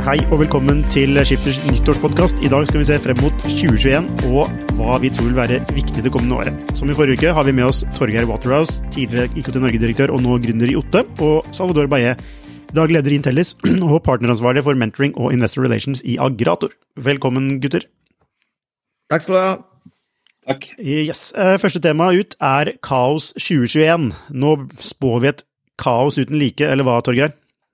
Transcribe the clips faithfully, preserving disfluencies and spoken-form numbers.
Hei og velkommen til Skifters nyttårspodcast. I dag skal vi se frem mot tjue tjueen og hva vi tror vil være viktig det kommende året. Som i forrige uke har vi med oss Torgeir Waterhouse, tidligere I K T Norge-direktør og nå gründer I Otte, og Salvador Baye, daglig leder I Intellis og partneransvarlig for mentoring og investor relations I Agrator. Velkommen, gutter. Takk skal du ha. Takk. Yes. Første tema ut er kaos tjue tjueen. Nå spår vi et kaos uten like, eller hva, Torgeir?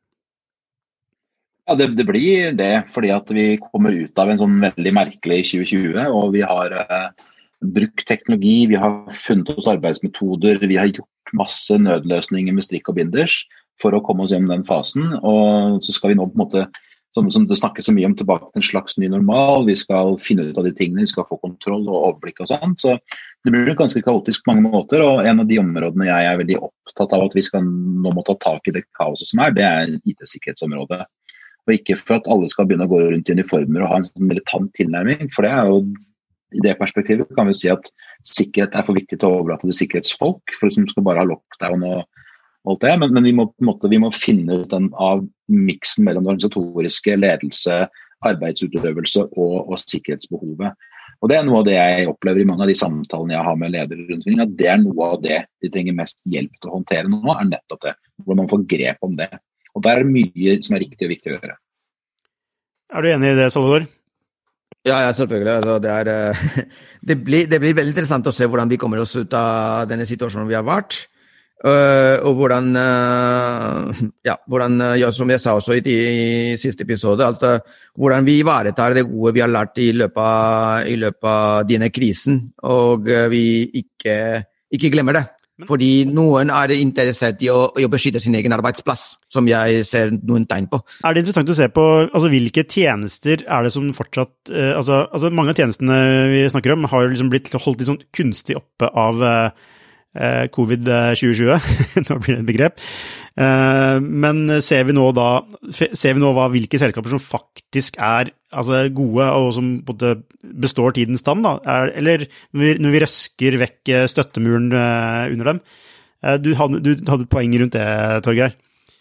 Ja, det, det blir det, fordi at vi kommer ut av en sånn veldig merkelig tjue tjue, og vi har eh, brukt teknologi, vi har funnet oss arbeidsmetoder, vi har gjort masse nødløsninger med strikk og binders for å komme oss gjennom den fasen, og så skal vi nå på en måte, som, som det snakkes så mye om, tilbake til en slags ny normal, vi skal finne ut av de tingene, vi skal få kontroll og overblikk og sånn, så det blir ganske kaotisk på mange måter, og en av de områdene jeg er veldig opptatt av at vi skal nå må ta tak i det kaoset som er, det er I T-sikkerhetsområdet. Og ikke for at alle skal begynne å gå rundt I uniformer og ha en sånn militant tilnærming, for det er jo, I det perspektivet kan vi si at sikkerhet er for viktig til å overlate til sikkerhetsfolk, for som skal bare ha lockdown og alt det, men, men vi, må, på en måte, vi må finne ut den av miksen mellom den organisatoriske ledelse, arbeidsutøvelse og, og sikkerhetsbehovet. Og det er noe av det jeg opplever I mange av de samtalene jeg har med ledere rundt omkring, at det er noe av det de trenger mest hjelp til å håndtere nå, er nettopp det, hvor man får grep om det. Og der er det mye som er riktig og viktig å gjøre. Er du enig I det, Salvador? Ja, ja, selvfølgelig. Altså, det, er, det, blir, det blir veldig interessant å se hvordan vi kommer oss ut av denne situasjonen vi har vært. Uh, og hvordan, uh, ja, hvordan ja, som jeg sa også I, I siste episode, at, uh, hvordan vi ivaretar det gode vi har lært I løpet av, I løpet av denne krisen, og uh, vi ikke, ikke glemmer det. Fordi noen er interessert I å, I å beskytte sin egen arbeidsplass, som jeg ser noen tegn på. Er det interessant å se på, altså hvilke tjenester er det som fortsatt, eh, altså, altså mange av tjenestene vi snakker om har liksom blitt holdt litt sånn kunstig oppe av eh, covid tjue tjue, nå blir det et begrep. Eh, men ser vi nå da, ser vi nå hva, hvilke selskaper som faktisk er altså gode og som både består tidens stand da, er, eller når vi, når vi røsker vekk støttemuren uh, under dem. Uh, du, hadde, du hadde et poeng rundt det, Torgeir.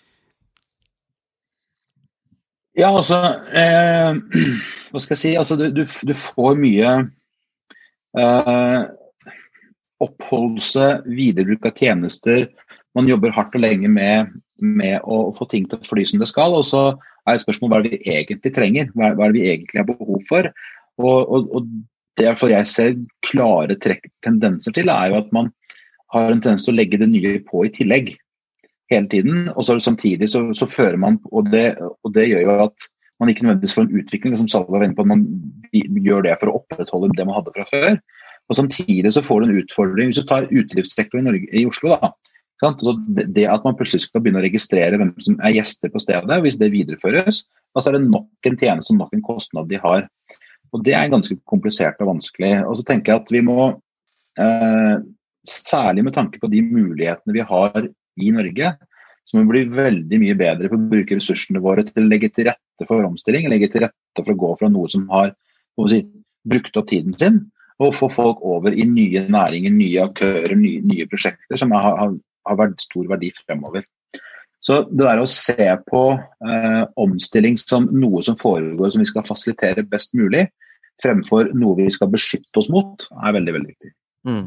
Ja, altså, eh, hva skal jeg si, altså du, du, du får mye eh, oppholdelse, viderebruk av tjenester, man jobber hardt og lenge med, med å få ting til å fly som det skal, og så er et spørsmål hva er det vi egentlig trenger, hva er, hva er det vi egentlig har behov for, og, og, og derfor jeg ser klare trekk, tendenser til er jo at man har en tendens til å legge det nye på I tillegg hele tiden, og så samtidig så, så fører man, og det, og det gjør jo at man ikke nødvendigvis får en utvikling, som Salva var inne på, at man gjør det for å opprettholde det man hadde fra før, og samtidig så får du en utfordring, hvis du tar utelivssektoren I, Norge, I Oslo da, så det at man plutselig skal begynne å registrere hvem som er gjester på stedet, hvis det videreføres, så er det nok en tjeneste og nok en kostnad de har. Og det er ganske komplisert og vanskelig. Og så tenker jeg at vi må, eh, særlig med tanke på de mulighetene vi har I Norge, så må vi bli veldig mye bedre på å bruke ressursene våre til å legge til rette for omstilling, legge til rette for å gå fra noe som har si, brukt opp tiden sin, og få folk over I nye næringer, nye aktører, nye, nye prosjekter som har, har har vært stor verdi fremover. Så det der å se på eh, omstilling som noe som foregår som vi skal fasilitere best mulig, fremfor noe vi skal beskytte oss mot, er veldig, veldig viktig. Mm.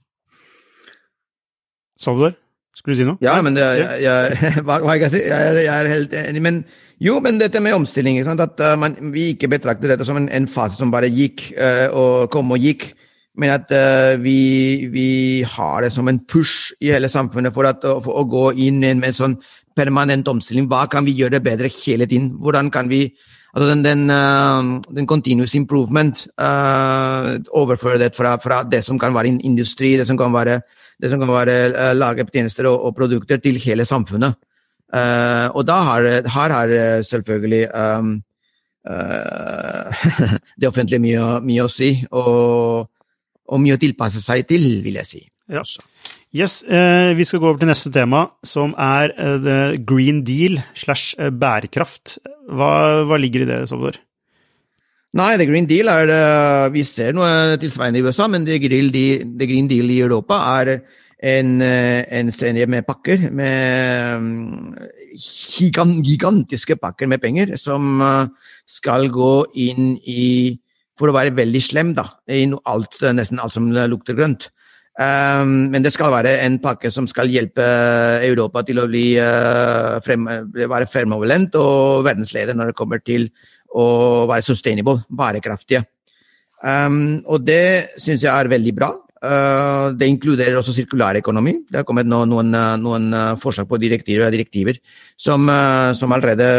Salvador, skulle du si noe? Ja, men det, jeg, jeg, hva, hva jeg kan si? Jeg, jeg er helt enig, men jo, men dette med omstilling, sant? At uh, man, vi ikke betrakter dette som en, en fase som bare gikk uh, og kom og gikk, men at uh, vi, vi har det som en push I hele samfunnet for, at, for å gå inn med en sånn permanent omstilling. Hva kan vi gjøre bedre hele tiden? Hvordan kan vi, altså den, den, uh, den continuous improvement, uh, overføre det fra, fra det som kan være industri, det som kan være, det som kan være uh, lage tjenester og, og produkter til hele samfunnet. Uh, og da har, her har selvfølgelig um, uh, det offentlige mye, mye å si, og og mye å tilpasse seg til, vil jeg si. Ja. Yes, eh, vi skal gå over til neste tema, som er eh, Green Deal slash eh, bærekraft. Hva, hva ligger I det, Salvador? Nei, The Green Deal er, vi ser noe tilsvarende I U S A, men The Green Deal, The Green Deal I Europa er en, en serie med pakker, med gigant, gigantiske pakker med penger, som skal gå inn i, for å være veldig slem da, i alt, nesten alt som lukter grønt. Um, men det skal være en pakke som skal hjelpe Europa til å bli uh, frem, være fremoverlent og verdensleder når det kommer til å være sustainable, bærekraftige. Um, og det synes jeg er veldig bra. Uh, det inkluderer også sirkulær økonomi. Det har kommet noen, noen, noen forslag på direktiver, direktiver som, uh, som allerede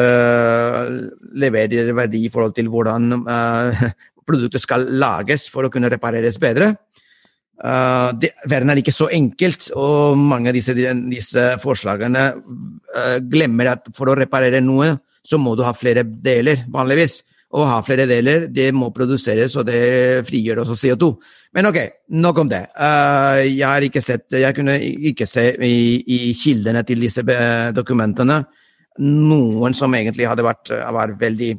leverer verdi i forhold til hvordan uh, produktet skal lages for å kunne repareres bedre. Uh, det, verden er ikke så enkelt, og mange av disse, disse forslagene uh, glemmer at for å reparere noe, så må du ha flere deler, vanligvis. Og ha flere deler, det må produseres, og det frigjør også C O to. Men ok, nok om det. Uh, jeg har ikke sett, jeg kunne ikke se i, i kildene til disse dokumentene noen som egentlig hadde vært, vært veldig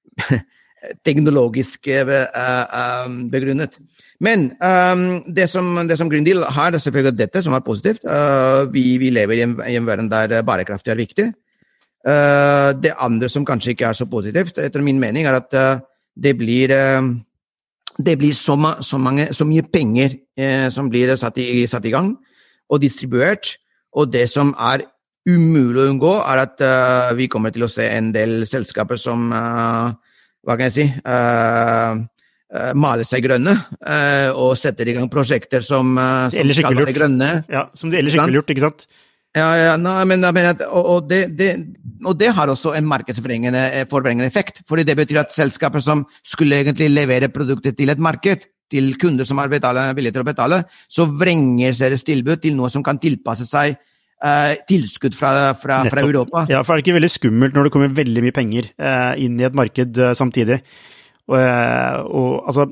teknologisk uh, uh, begrunnet. Men um, det, som, det som Green Deal har, det er selvfølgelig dette som er positivt. Uh, vi, vi lever i en, i en verden der bærekraftig er viktig. Uh, det andre som kanskje ikke er så positivt, etter min mening, er at uh, det blir, uh, det blir så, ma- så, mange, så mye penger uh, som blir satt i, satt i gang og distribuert, og det som er umulig å unngå, er at uh, vi kommer til å se en del selskaper som, uh, hva kan jeg si, uh, Uh, male seg grønne, uh, og setter i gang prosjekter som, uh, som skal være grønne. Ja, som de ellers ikke ville gjort, ikke sant? Ja, ja, no, men, men at, og, og, det, det, og det har også en markedsforvrengende effekt, fordi det betyr at selskaper som skulle egentlig levere produkter til et marked, til kunder som er betale, villige til å betale, så vrenger deres tilbud til noe som kan tilpasse seg uh, tilskudd fra, fra, fra Europa. Ja, for er det ikke veldig skummelt når det kommer veldig mye penger uh, inn i et marked uh, samtidig? Og, og altså,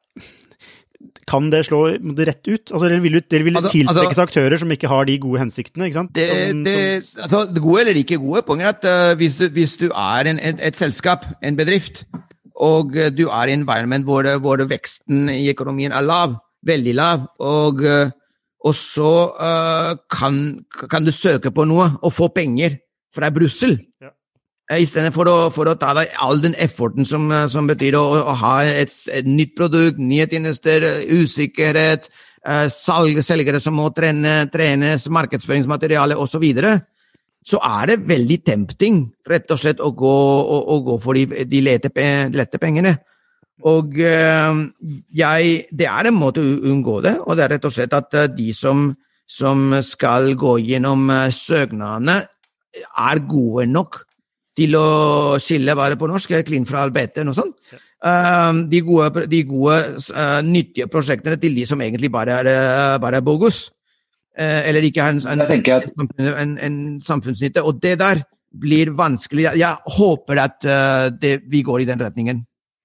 kan det slå rett ut? Altså, dere vil, dere vil altså, tiltrekke seg altså, aktører som ikke har de gode hensiktene, ikke sant? Det, som, det, som... altså, det gode eller ikke gode, poenget er at uh, hvis, du, hvis du er en, et, et selskap, en bedrift, og uh, du er i en environment hvor, hvor veksten i økonomien er lav, veldig lav, og, uh, og så uh, kan, kan du søke på noe og få penger fra Brussel. Ja. I stedet for å, for å ta deg all den efforten som, som betyr å, å ha et, et nytt produkt, nye tjenester, usikkerhet, uh, salg, selgere som må trene, trenes, markedsføringsmateriale og så videre, så er det veldig tempting, rett og slett, å gå, å, å gå for de, de, lete, de lette pengene. Og uh, jeg, det er en måte å unngå det, og det er rett og slett at uh, de som, som skal gå gjennom uh, søknadene er gode nok til å skille bare på norsk, clean fra arbeidet, noe sånt. Ja. Uh, de gode, de gode uh, nyttige prosjektene til de som egentlig bare er, uh, bare er bogus, uh, eller ikke har en, en, en, en samfunnsnytte, og det der blir vanskelig. Jeg, jeg håper at uh, det, vi går i den retningen.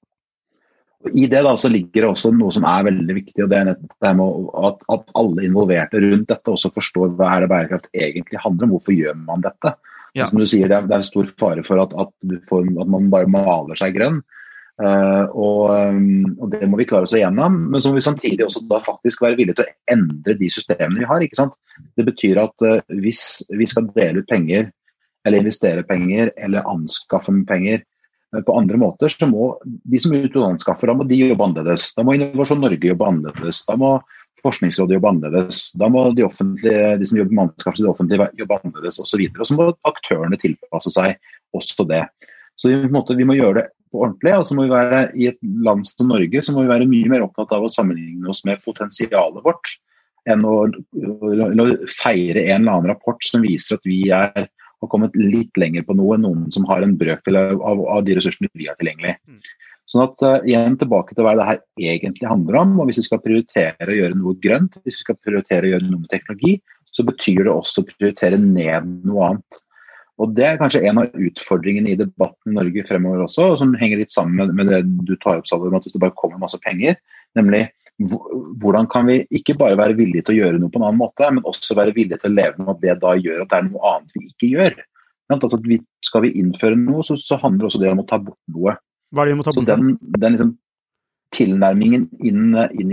I det da så ligger det også noe som er veldig viktig, og det er det med at, at alle involverte rundt dette også forstår hva er det bærekraft egentlig handler om, hvorfor gjør man dette? Ja. Som du sier, det er, det er en stor fare for at, at, du får, at man bare maler seg grønn, uh, og, um, og det må vi klare oss igjennom, men så må vi samtidig også da faktisk være villige til å endre de systemene vi har, ikke sant? Det betyr at uh, hvis vi skal dele ut penger, eller investere penger, eller anskaffe penger uh, på andre måter, så må de som utanskaffer, da må de jobbe annerledes, da må Innovasjon Norge jobbe annerledes, da må Forskningsrådet jobber annerledes, da må de, de som jobber med anskaffelse i det offentlige jobbe annerledes og så videre, og så må aktørene tilpasse seg også det. Så vi, på en måte, vi må gjøre det på ordentlig, og så må vi være i et land som Norge, så må vi være mye mer opptatt av å sammenligne oss med potensialet vårt, enn å, å, å feire en eller annen rapport som viser at vi er, har kommet litt lenger på noe, noen som har en brøkdel av, av, av de ressursene vi har tilgjengelig. Sånn at uh, igjen tilbake til hva det her egentlig handler om, og hvis vi skal prioritere å gjøre noe grønt, hvis vi skal prioritere å gjøre noe med teknologi, så betyr det også å prioritere ned noe annet. Og det er kanskje en av utfordringene i debatten i Norge fremover også, som henger litt sammen med, med det du tar opp, Salvador, at hvis det bare kommer masse penger, nemlig hvordan kan vi ikke bare være villige til å gjøre noe på en annen måte, men også være villige til å leve med at det da gjør at det er noe annet vi ikke gjør. Altså at vi, skal vi innføre noe, så, så handler også det om å ta bort noe. Hva er det vi må ta bort? Så den, den liksom tilnærmingen inn, inn i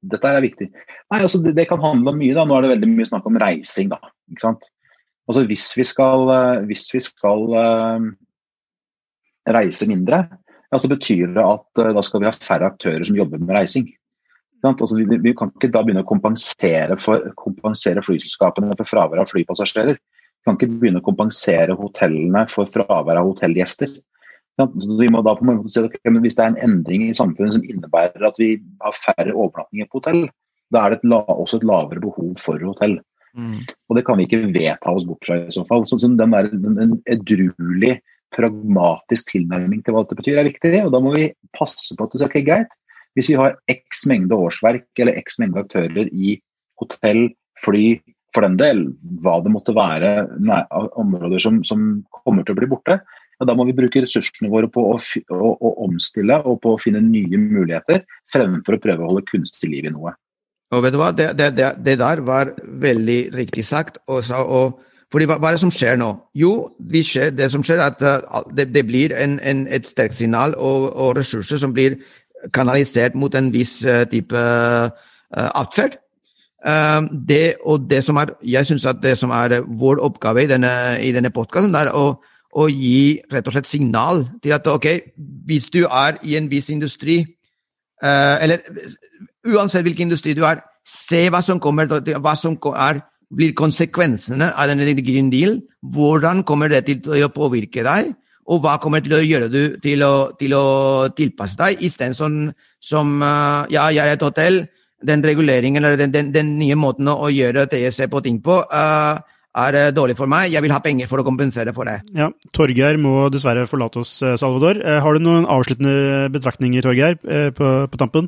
dette er viktig. Nei, altså det, det kan handle om mye da. Nå er det veldig mye snakk om reising da, ikke sant? Altså hvis vi skal, hvis vi skal uh, reise mindre, ja, så betyr det at uh, da skal vi ha færre aktører som jobber med reising. Altså, vi, vi kan ikke da begynne å kompensere, for, kompensere flyselskapene for fravær av flypassasjerer. Vi kan ikke begynne å kompensere hotellene for fravær av hotellgjester. Så vi må da på en måte si at okay, hvis det er en endring i samfunnet som innebærer at vi har færre overnattinger på hotell, da er det et la, også et lavere behov for hotell. Mm. Og det kan vi ikke vedta oss bort fra i så fall. Så, så den der, den, en edruelig, pragmatisk tilnærming til hva det betyr er viktig, og da må vi passe på at det er okay, greit. Hvis vi har x mengde årsverk eller x mengde aktører i hotell, fly, for den del, hva det måtte være områder som, som kommer til å bli borte, og da må vi bruke ressursene våre på å, å, å omstille og på å finne nye muligheter, fremfor å prøve å holde kunstig liv i noe. Og vet du hva, det, det, det, det der var veldig riktig sagt. Og, og, fordi hva, hva er det som skjer nå? Jo, vi ser, det som skjer er at uh, det, det blir en, en, et sterkt signal og, og ressurser som blir kanalisert mot en viss uh, type uh, atferd. Uh, det, og det som er, jeg synes at det som er vår oppgave i denne, i denne podcasten er å og gi rett og slett signal til at, ok, hvis du er i en viss industri, uh, eller uansett hvilken industri du er, se hva som kommer, hva som er, blir konsekvensene av den Green Deal, hvordan kommer det til å påvirke deg, og hva kommer det til å gjøre du til å, til å tilpasse deg, i stedet som, som uh, ja, jeg er et hotell, den reguleringen, eller den, den, den nye måten å gjøre T S E på ting på, uh, er dårlig for meg. Jeg vil ha penger for å kompensere for det. Ja, Torgeir må dessverre forlate oss, Salvador. Har du noen avsluttende betraktninger, Torgeir, på, på tampen?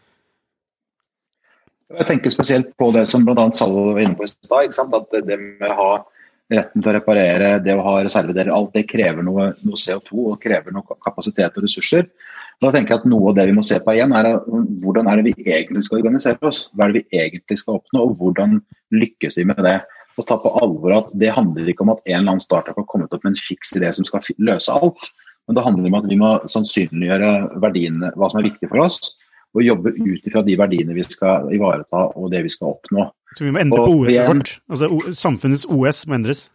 Jeg tenker spesielt på det som blant annet Salvador var inne på i stad, ikke sant? At det med å ha retten til å reparere, det å ha reservedeler, alt det krever noe, noe C O to og krever noe kapasitet og ressurser. Da tenker jeg at noe av det vi må se på igjen er hvordan er det vi egentlig skal organisere oss? Hva er det vi egentlig skal oppnå, og hvordan lykkes vi med det? Og ta på alvor at det handler ikke om at en eller annen startup har kommet opp med en fiks idé som skal løse alt, men det handler om at vi må sannsynliggjøre verdiene, hva som er viktig for oss, og jobbe ut fra de verdiene vi skal ivareta og det vi skal oppnå. Så vi må endre og på O S-et vårt, altså samfunnets O S må endres?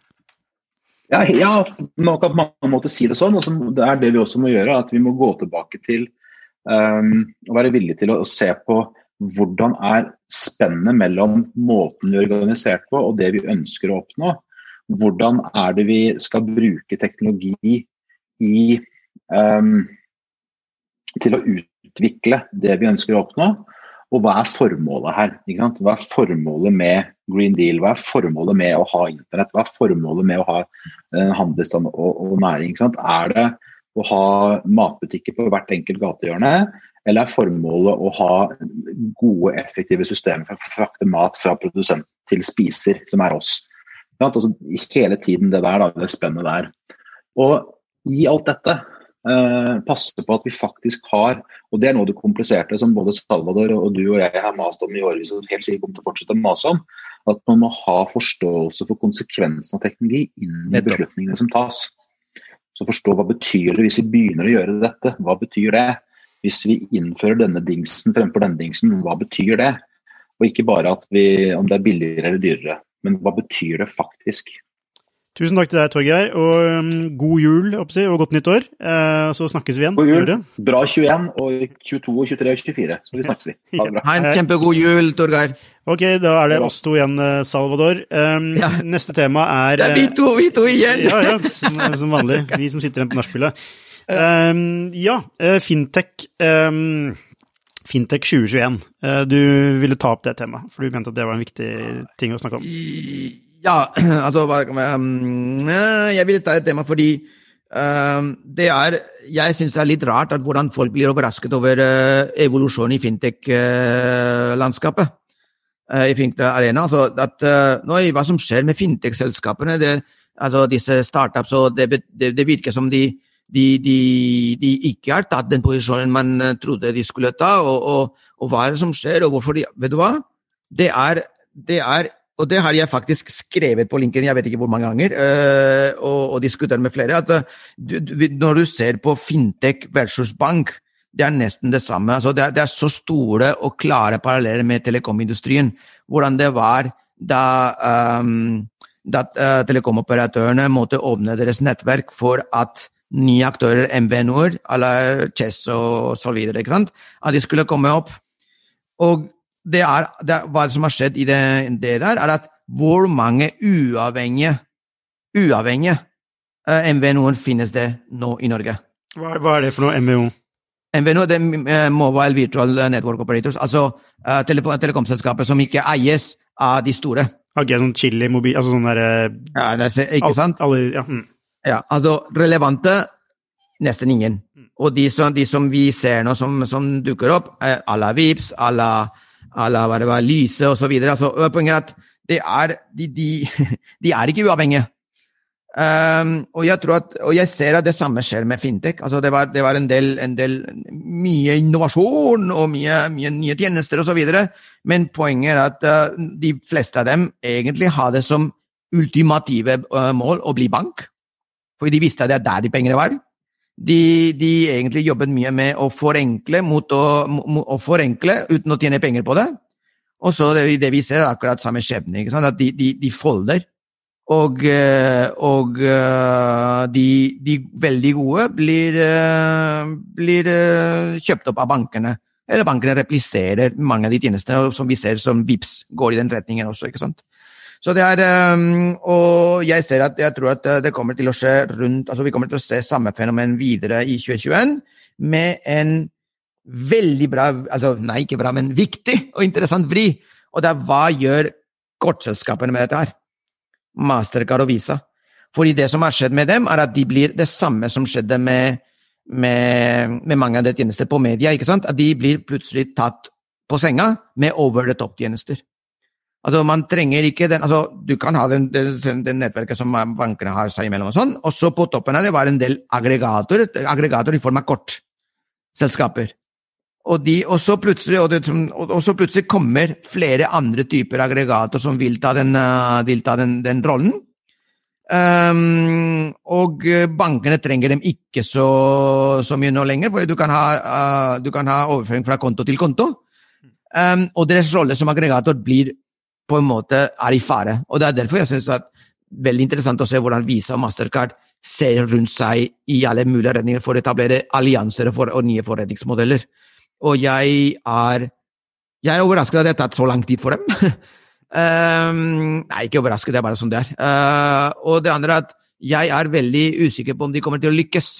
Ja, ja, man kan på mange måter si det sånn, og så det er det vi også må gjøre, at vi må gå tilbake til um, å være villige til å, å se på hvordan er spennet mellom måten vi er organisert på og det vi ønsker å oppnå. Hvordan er det vi skal bruke teknologi i, um, til å utvikle det vi ønsker å oppnå, og hva er formålet her? Ikke sant? Hva er formålet med Green Deal? Hva er formålet med å ha internett? Hva er formålet med å ha uh, handelsstand og, og næring? Ikke sant? Er det å ha matbutikker på hvert enkelt gatehjørne, eller er formålet å ha gode, effektive systemer for å frakte mat fra produsent til spiser, som er oss? Ja, altså, hele tiden det der, da, det spennet der. Og i alt dette, eh, passe på at vi faktisk har, og det er noe av det kompliserte som både Salvador og du og jeg har mast om i årevis, og helt sikkert kommer til å fortsette å mase om, at man må ha forståelse for konsekvensen av teknologi innen beslutningene som tas. Så forstå hva betyr det hvis vi begynner å gjøre dette, hva betyr det? Hvis vi innfører denne dingsen fremfor denne dingsen, hva betyr det? Og ikke bare at vi, om det er billigere eller dyrere, men hva betyr det faktisk? Tusen takk til deg, Torgeir, og um, god jul, oppsi, og godt nytt år. Eh, så snakkes vi igjen. God jul, bra tjueen, og tjueto, tjuetre og tjuefire, så vi snakkes vi. Ha det bra. Ha en kjempegod jul, Torgeir. Ok, da er det oss to igjen, Salvador. Um, ja. Neste tema er... Det er vi to, vi to igjen! Ja, ja, som, som vanlig, vi som sitter igjen på nachspielet. Um, ja, Fintech, um, Fintech tjue tjueen. Uh, du ville ta opp det temaet, for du mente at det var en viktig ting å snakke om. Ja, altså, um, jeg vil ta et tema fordi um, det er, jeg synes det er litt rart at hvordan folk blir overrasket over uh, evolusjonen i fintech-landskapet, uh, i fintech-arena. Altså, at, uh, nå, hva som skjer med fintech-selskapene, det, altså disse startups, og det, det, det virker som de, de, de, de ikke har tatt den posisjonen man trodde de skulle ta, og, og, og hva er det som skjer, og hvorfor de, vet du hva? Det er, det er og det har jeg faktisk skrevet på linken, jeg vet ikke hvor mange ganger, øh, og, og diskutert med flere, at du, du, når du ser på fintech versus bank, det er nesten det samme. Altså, det, er, det er så store og klare paralleller med telekomindustrien, hvordan det var da, um, da uh, telekomoperatørene måtte åpne deres nettverk for at nye aktører, M V Nord, eller Chess og så videre, ikke sant? At de skulle komme opp. Og det er, det er, hva som har skjedd i det, det der, er at hvor mange uavhengige, uavhengige uh, M V Nord finnes det nå i Norge? Hva, hva er det for noe, M V O? M V Nord, det er uh, Mobile Virtual Network Operators, altså uh, tele telekomselskaper som ikke eies av de store. Ok, sånn chili, mobil, altså sånn der... Ja, det er, ikke sant? Alle, ja. Mm. Ja, altså relevante, nesten ingen. Og de som, de som vi ser nå som, som dukker opp, er à la Vips, à la, à la hva det var, Lyse og så videre. Altså, poenget er at det er, de, de, de er ikke uavhengige. Um, og jeg tror at, og jeg ser at det samme skjer med fintech. Altså, det var, det var en del, en del, mye innovasjon og mye, mye nye tjenester og så videre. Men poenget er at uh, de fleste av dem egentlig har det som ultimative uh, mål å bli bank. Fordi de visste at det er der de pengene var. De, de egentlig jobbet mye med å forenkle, mot å, mot å forenkle uten å tjene penger på det. Og så det, det vi ser er akkurat samme skjebne, ikke sant? At de, de, de folder, og, og de, de veldig gode blir, blir kjøpt opp av bankene. Eller bankene repliserer mange av de tjenestene som vi ser som Vips går i den retningen også, ikke sant? Så det er, um, og jeg ser at jeg tror at det kommer til å skje rundt, altså vi kommer til å se samme fenomen videre i tjue tjueen, med en veldig bra, altså nei, ikke bra, men viktig og interessant vri. Og det er hva gjør kortselskapene med dette her? Mastercard og Visa. Fordi det som har skjedd med dem, er at de blir det samme som skjedde med, med, med mange av de tjenester på media, ikke sant? At de blir plutselig tatt på senga med over-the-top-tjenester. Altså, man trenger ikke den, altså, du kan ha den, den, den nettverket som bankene har seg imellom og sånn, og så på toppen av det var en del aggregator, aggregator i form av kortselskaper. Og, de, og, så plutselig, og, det, og, og så plutselig kommer flere andre typer aggregator som vil ta den, uh, vil ta den, den rollen. Um, og bankene trenger dem ikke så, så mye nå lenger, for du kan ha, uh, du kan ha overføring fra konto til konto, um, og deres rolle som aggregator blir på en måte er i fare. Og det er derfor jeg synes at det er veldig interessant å se hvordan Visa og Mastercard ser rundt seg i alle mulige redninger for å etablere allianser for, og nye forretningsmodeller. Og jeg er, jeg er overrasket at det har tatt så lang tid for dem. um, nei, ikke overrasket, det er bare sånn det er. Uh, og det andre er at jeg er veldig usikker på om de kommer til å lykkes.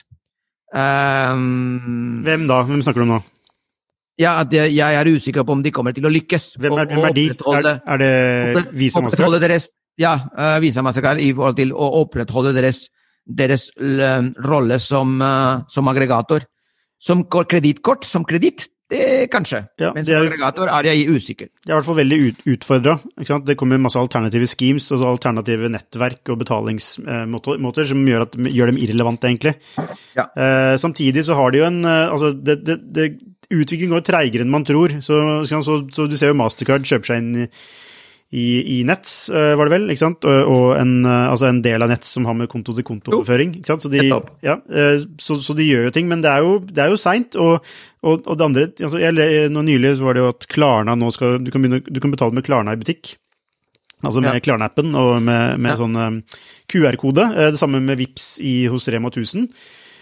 Um, Hvem da? Hvem snakker du om nå? Ja, at jeg, jeg er usikker på om de kommer til å lykkes. Hvem er, hvem er de? Er, er det Visa Mastercard? Deres, ja, uh, Visa Mastercard i forhold til å opprettholde deres, deres uh, rolle som, uh, som aggregator. Som kredittkort, som kreditt, det kanskje. Ja, men som er, aggregator er jeg usikker. Det er i hvert fall veldig ut, utfordret. Det kommer masse alternative schemes, altså alternative nettverk og betalingsmåter som gjør, at, gjør dem irrelevante, egentlig. Ja. Uh, samtidig så har de jo en, uh, altså det, det, det utviklingen går treigere enn man tror, så, så, så du ser jo Mastercard kjøper seg inn i, i, i Nets, uh, var det vel, ikke sant? Og, og en, uh, altså en del av Nets som har med konto-til-konto-overføring, ikke sant? Så de, ja, uh, så, så de gjør jo ting, men det er jo, det er jo sent, og, og, og det andre, altså, jeg, nå nylig så var det jo at Klarna nå skal, du kan, begynne, du kan betale med Klarna i butikk, altså med ja. Klarna-appen og med, med ja. sånn um, Q R-kode, uh, det samme med Vips i, hos Rema tusen.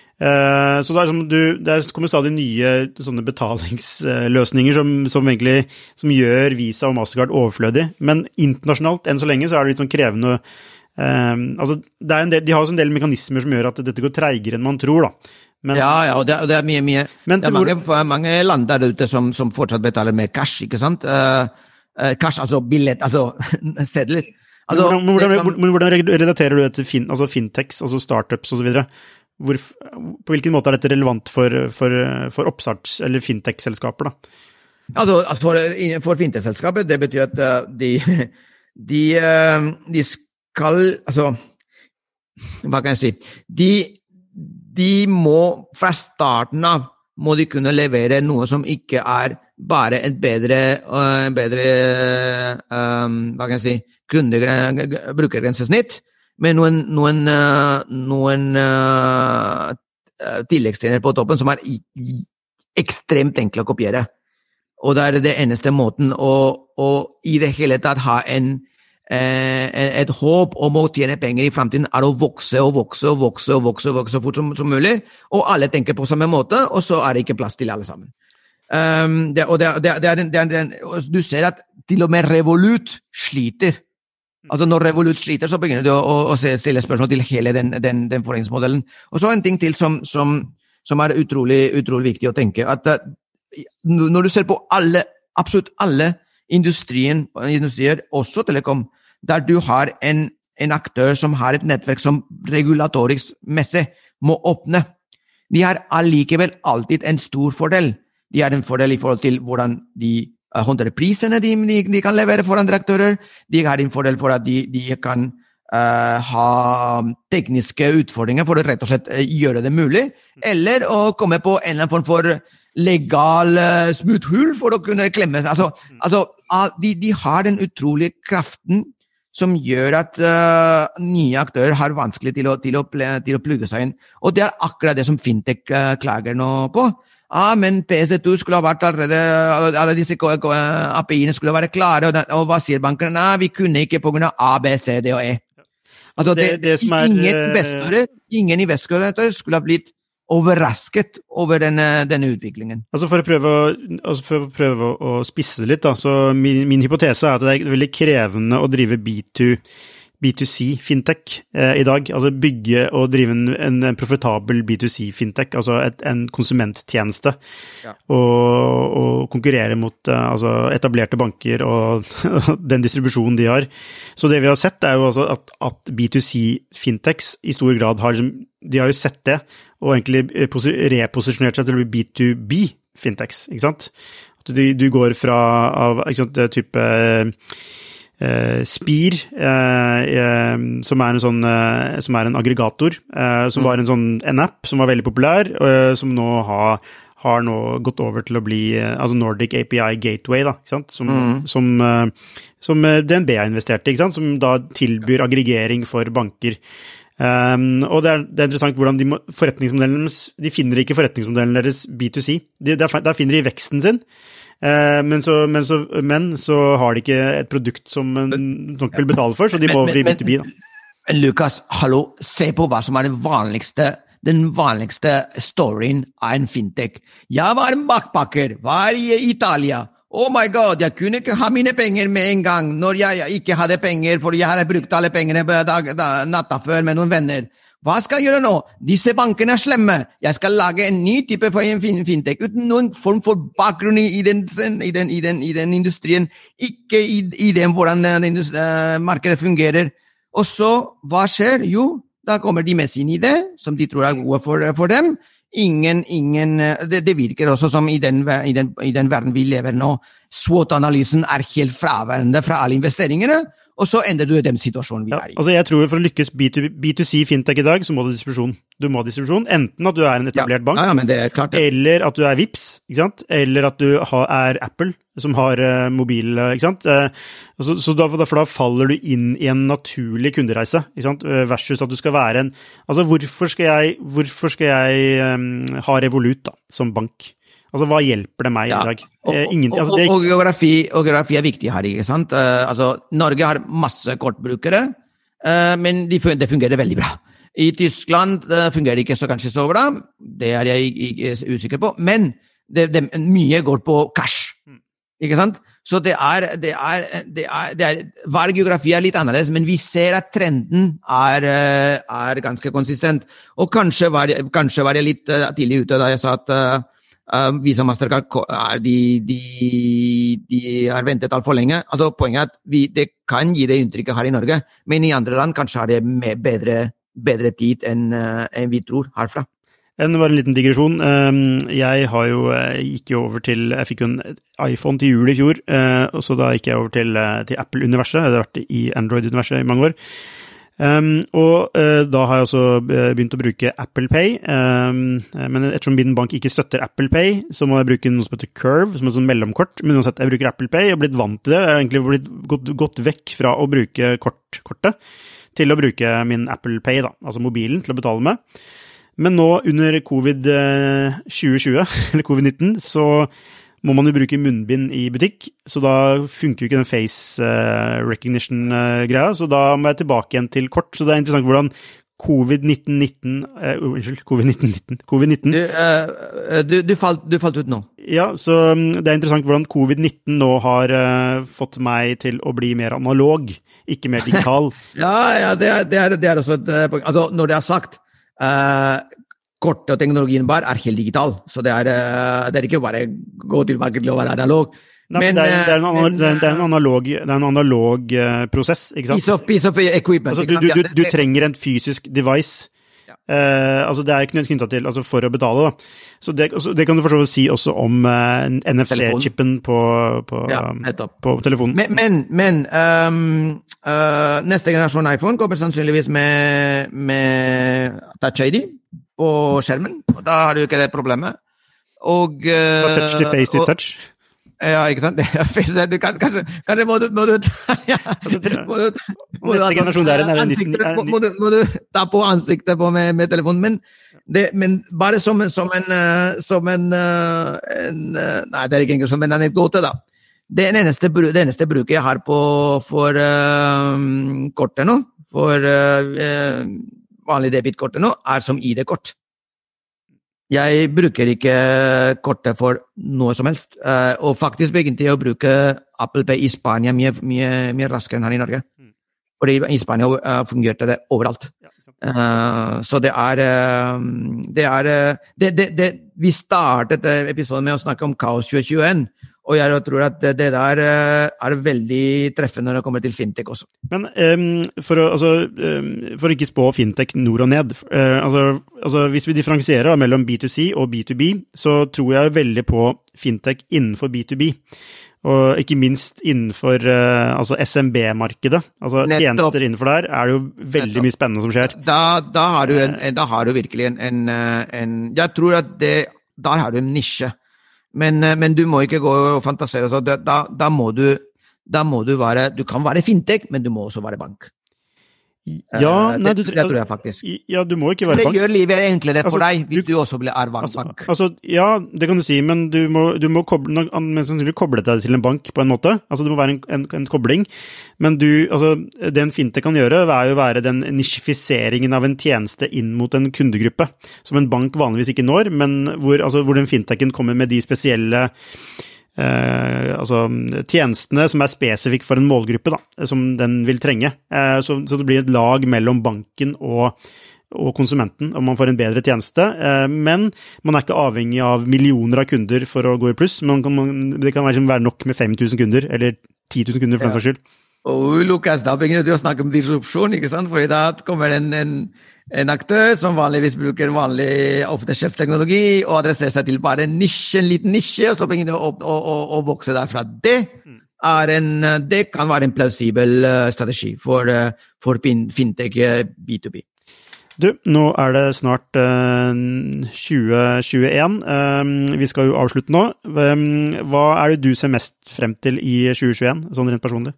Uh, så det, er som du, det kommer stadig nye sånne betalingsløsninger som, som egentlig som gjør Visa og Mastercard overflødig, men internasjonalt enn så lenge så er det litt sånn krevende uh, altså det er en del, de har også en del mekanismer som gjør at dette går treigere enn man tror da. Men, ja, ja, og det, og det er mye, mye men, det er mange, mange land der ute som, som fortsatt betaler med cash, ikke sant? Uh, uh, cash, altså billett, altså sedler. Altså, men hvordan, men hvordan, hvordan relaterer du det til fin, altså fintechs, altså startups og så videre? Hvor, på hvilken måte er dette relevant for, for, for oppstarts- eller fintech-selskaper da? Altså, for, for fintech-selskaper, det betyr at uh, de, de, uh, de skal, altså, hva kan jeg si, de, de må fra starten av, må de kunne levere noe som ikke er bare et bedre, uh, bedre uh, hva kan jeg si, kunde, brukergrensesnitt, med noen, noen, noen uh, tilleggstjenester på toppen som er ekstremt enkle å kopiere. Og det er det eneste måten å, å i det hele tatt ha en Eh, et håp om å tjene penger i fremtiden er å vokse og vokse og vokse og vokse, og vokse så fort som, som mulig, og alle tenker på samme måte, og så er det ikke plass til alle sammen. Um, det, og det, det, det er, det er, det er, du ser at til og med Revolut sliter. Altså når Revolut sliter, så begynner du å, å, å stille spørsmål til hele den, den, den forretningsmodellen. Og så en ting til som, som, som er utrolig, utrolig viktig å tenke, at uh, når du ser på alle, absolutt alle industrien, industrier, også telekom, der du har en, en aktør som har et nettverk som regulatorisk messig må åpne. De har allikevel alltid en stor fordel. De har en fordel i forhold til hvordan de uh, håndterer prisene de, de, de kan levere for andre aktører. De har en fordel for at de, de kan uh, ha tekniske utfordringer for å rett og slett uh, gjøre det mulig, eller å komme på en eller annen form for legal uh, smutthull for å kunne klemme seg. Altså, altså uh, de, de har den utrolige kraften som gjør at uh, nye aktører har vanskelig til å, til, å, til å plugge seg inn. Og det er akkurat det som Fintech uh, klager nå på. Ah, men P S to skulle ha vært allerede, alle disse A P I-ene skulle være klare, og, den, og hva sier bankene? Nei, vi kunne ikke på grunn av A, B, C, D og E. Altså, det, det, det er, ingen investorer, ingen investorer skulle ha blitt overrasket over denne, denne utviklingen. Altså for å prøve, å, altså for å, prøve å spisse det litt, da, så min, min hypotese er at det er veldig krevende å drive B to C fintech eh, i dag, altså bygge og drive en, en, en profitabel B to C fintech, altså et, en konsumenttjeneste, ja. og, og konkurrere mot eh, altså etablerte banker og den distribusjonen de har. Så det vi har sett er jo altså at, at B to C fintechs i stor grad har, de har jo sett det, og egentlig reposisjonert seg til å bli B to B fintechs, ikke sant? At du, du går fra av, ikke sant, type Uh, Spir, uh, uh, som er en sånn, uh, som er en aggregator, uh, som mm. var en sånn en app som var veldig populær, uh, som nå har, har nå gått over til å bli, uh, altså Nordic A P I Gateway, da, ikke sant? Som, mm. som, uh, som D N B har investert i, ikke sant? Som da tilbyr aggregering for banker. Um, og det er, det er interessant hvordan de må, forretningsmodellen deres, de finner ikke forretningsmodellen deres B to C, de, der, der finner de veksten sin, uh, men, så, men, så, men så har de ikke et produkt som nok vil betale for, så de må men, bli B to B da. Men Lukas, hallo, se på hva som er den vanligste, den vanligste storyen av en fintech. Jeg var en bakpakker, var i Italia. Oh my god, jeg kunne ikke ha mine penger med en gang når jeg ikke hadde penger, for jeg hadde brukt alle pengene dag, dag, natta før med noen venner. Hva skal jeg gjøre nå? Disse bankene er slemme. Jeg skal lage en ny type for en fintech uten noen form for bakgrunn i den, i den, i den, i den industrien, ikke i, i den hvordan den markedet fungerer. Og så, hva skjer? Jo, da kommer de med sin idé, som de tror er gode for, for dem. Ingen, ingen, det, det virker også som i den, i, den, i den verden vi lever nå, SWOT-analysen er helt fraværende fra alle investeringene, og så ender du i den situasjonen vi ja, er i. Altså jeg tror for å lykkes B to C fintech i dag, så må du distribusjon. Du må distribusjon, enten at du er en etablert ja, bank, ja, men det er klart det. Eller at du er Vipps, ikke sant? Eller at du har, er Apple, som har uh, mobil, ikke sant? Uh, så så da, for da faller du inn i en naturlig kundereise, ikke sant? Uh, versus at du skal være en, altså hvorfor skal jeg, hvorfor skal jeg um, ha Revolut da, som bank? Altså, hva hjelper det meg ja. i dag? Og, Ingen, altså, det er... og, geografi, og geografi er viktig her, ikke sant? Uh, altså, Norge har masse kortbrukere, uh, men de, det fungerer veldig bra. I Tyskland uh, fungerer det ikke så kanskje så bra, det er jeg ikke usikker på, men det, det, mye går på cash, ikke sant? Så det er, det er, det er, det er, hver geografi er litt annerledes, men vi ser at trenden er, er ganske konsistent. Og kanskje var, jeg, kanskje var jeg litt uh, tidlig ute da jeg sa at uh, Uh, Visa Mastercard er de, de, de har ventet alt for lenge. Altså, poenget er at vi, det kan gi det inntrykket her i Norge, men i andre land kanskje har det med bedre, bedre tid enn, uh, enn vi tror herfra. En var en liten digresjon. Jeg har jo, gikk jo over til, jeg fikk jo en iPhone til jul i fjor, og så da gikk jeg over til, til Apple-universet. Jeg hadde vært i Android-universet i mange år. Um, og uh, da har jeg også begynt å bruke Apple Pay, um, men ettersom min bank ikke støtter Apple Pay, så må jeg bruke noe som heter Curve, som er et sånn mellomkort, men uansett, jeg bruker Apple Pay, og har blitt vant til det, jeg har egentlig blitt gått, gått vekk fra å bruke kort, kortet, til å bruke min Apple Pay, da, altså mobilen, til å betale med. Men nå under covid tjue tjue, eller covid nitten, så må man jo bruke munnbind i butikk, så da funker jo ikke den face recognition-greia, så da må jeg tilbake igjen til kort. Så det er interessant hvordan covid nitten nitten, uh, unnskyld, covid nitten nitten, covid nitten. Du, uh, du, du, falt, du falt ut nå. Ja, så det er interessant hvordan covid nitten nå har uh, fått meg til å bli mer analog, ikke mer digital. ja, ja, det er, det er, det er også et poeng. Altså, når det er sagt, uh, kortet og teknologien bare er helt digital, så det er, uh, det er ikke bare gå tilbake til å være analog. Nei, men, men det, er, det, er en, men, det, er, det er en analog, det er en analog uh, prosess, ikke sant? Piece of, piece of equipment. Altså, du, du, du, du trenger en fysisk device. Ja. Uh, altså det er knyttet til altså for å betale da. Så det, også, det kan du for så vidt si også om uh, N F C-chipen på, på, ja, på telefonen. Men, men, men um, uh, neste generasjon iPhone kommer sannsynligvis med, med Touch I D på skjermen, og da har du ikke det problemet. Og, uh, Fra touch til face til touch. Ja, ikke sant? Du kan kanskje, kanskje må du, må du, ja, må du, må neste generasjon der er ansiktet, må, du, må du ta på ansiktet på med, med telefonen, men, det, men bare som, som en, som en, en, nei, det er ikke engang som en anekdote da. Det eneste, det eneste bruket jeg har på, for uh, kortet nå, for uh, vanlig debitkortet nå, er som I D-kort. Jeg bruker ikke kortet for noe som helst, uh, og faktisk begynte jeg å bruke Apple Pay i Spania mye, mye, mye raskere enn her i Norge. Mm. Fordi i Spania uh, fungerte det overalt. Ja, uh, så det er, uh, det er uh, det, det, det, vi startet episoden med å snakke om Kaos tjue tjue, og jeg tror at det, det der uh, er veldig treffende når det kommer til fintech også. Men um, for, å, altså, um, for å ikke spå fintech nord og ned, uh, altså, altså hvis vi differensierer mellom B to C og B to B, så tror jeg veldig på fintech innenfor B to B, og ikke minst innenfor uh, altså S M B-markedet. Altså Nettopp. Tjenester innenfor der er det jo veldig Nettopp. Mye spennende som skjer. Da, da, har, du en, da har du virkelig en, en, en jeg tror at det, der har du en nisje. Men, men du må ikke gå og fantasere, så da, da, må du, da må du være, du kan være fintech, men du må også være bank. Ja, nei, du, det, det tror jeg faktisk. Ja, du må ikke være det bank. Det gjør livet enklere for altså, deg, hvis du, du også blir er bank. Altså, altså, ja, det kan du si, men du må, du må koble, koble deg til en bank på en måte. Altså, det må være en, en, en kobling. Men du, altså, det en fintech kan gjøre, er jo være den nisjifiseringen av en tjeneste inn mot en kundegruppe, som en bank vanligvis ikke når, men hvor, altså, hvor den fintechen kommer med de spesielle Eh, altså tjenestene som er spesifikk for en målgruppe da, som den vil trenge. Eh, så, så det blir et lag mellom banken og, og konsumenten, og man får en bedre tjeneste. Eh, men man er ikke avhengig av millioner av kunder for å gå i pluss. Man kan, man, det kan være, være nok med fem tusen kunder, eller ti tusen kunder for den saks skyld. Og Lukas, da begynner du å snakke om disrupsjon, ikke sant? For da kommer en, en, en aktør som vanligvis bruker vanlig off-the-shelf-teknologi og adresserer seg til bare en nisje, en liten nisje, og så begynner det å, å, å, å vokse derfra. Det, er en, det kan være en plausibel strategi for, for fintech B to B. Du, nå er det snart uh, tjue tjueen. Um, vi skal jo avslutte nå. Um, hva er det du ser mest frem til i tjue tjueen, sånn rent personlig?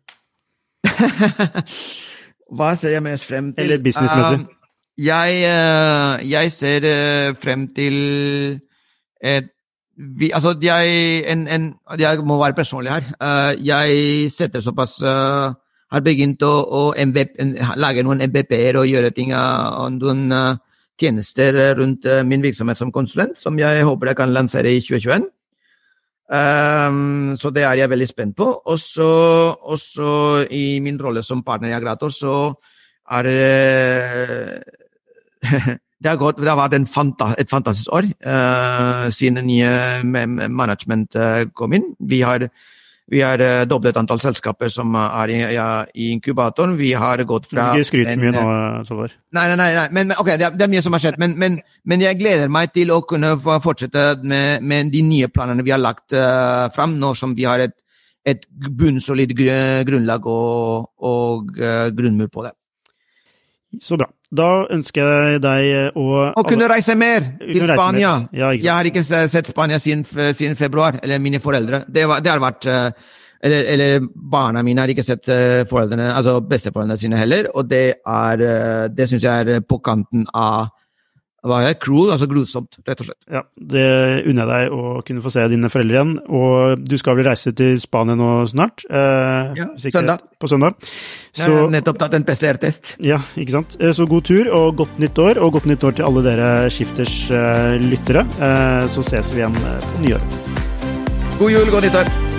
Hva ser jeg mest frem til? Eller businessmessig? Uh, jeg, uh, jeg ser uh, frem til et, vi, altså jeg, en, en, jeg må være personlig her. Uh, jeg setter såpass uh, har begynt å, å M V P, lage noen M V P-er og gjøre ting og noen uh, tjenester rundt uh, min virksomhet som konsulent, som jeg håper jeg kan lansere i tjue tjueen. Um, så det er jeg veldig spent på. Og så, også i min rolle som partner i Agrator, så er det det har, gått, det har vært en fanta, et fantastisk år uh, siden nye management uh, kom inn. Vi har Vi har uh, doblet antall selskaper som uh, er i, ja, i inkubatoren. Vi har gått fra... Du skryter mye nå, Salvar. Nei, nei, nei. nei. Men, ok, det er, det er mye som har skjedd. Men, men, men jeg gleder meg til å kunne fortsette med, med de nye planene vi har lagt uh, frem, nå som vi har et, et bunnsolid grunnlag og, og uh, grunnmur på det. Så bra. Da ønsker jeg deg å... Å kunne reise mer til Spania. Ja, jeg har ikke sett Spania siden, siden februar, eller mine foreldre. Det, var, det har vært... Eller, eller barna mine har ikke sett foreldrene, altså besteforeldrene sine heller, og det er... Det synes jeg er på kanten av, var jeg cruel, altså grusomt, rett og slett. Ja, det unner jeg deg å kunne få se dine foreldre igjen, og du skal vel reise til Spania nå snart? Eh, Ja, ikke, søndag. På søndag. Så, jeg har nettopp tatt en P C R-test. Ja, ikke sant? Eh, Så god tur, og godt nytt år, og godt nytt år til alle dere Skifters eh, lyttere. Eh, så ses vi igjen eh, på nyåret. God jul, godt nyttår!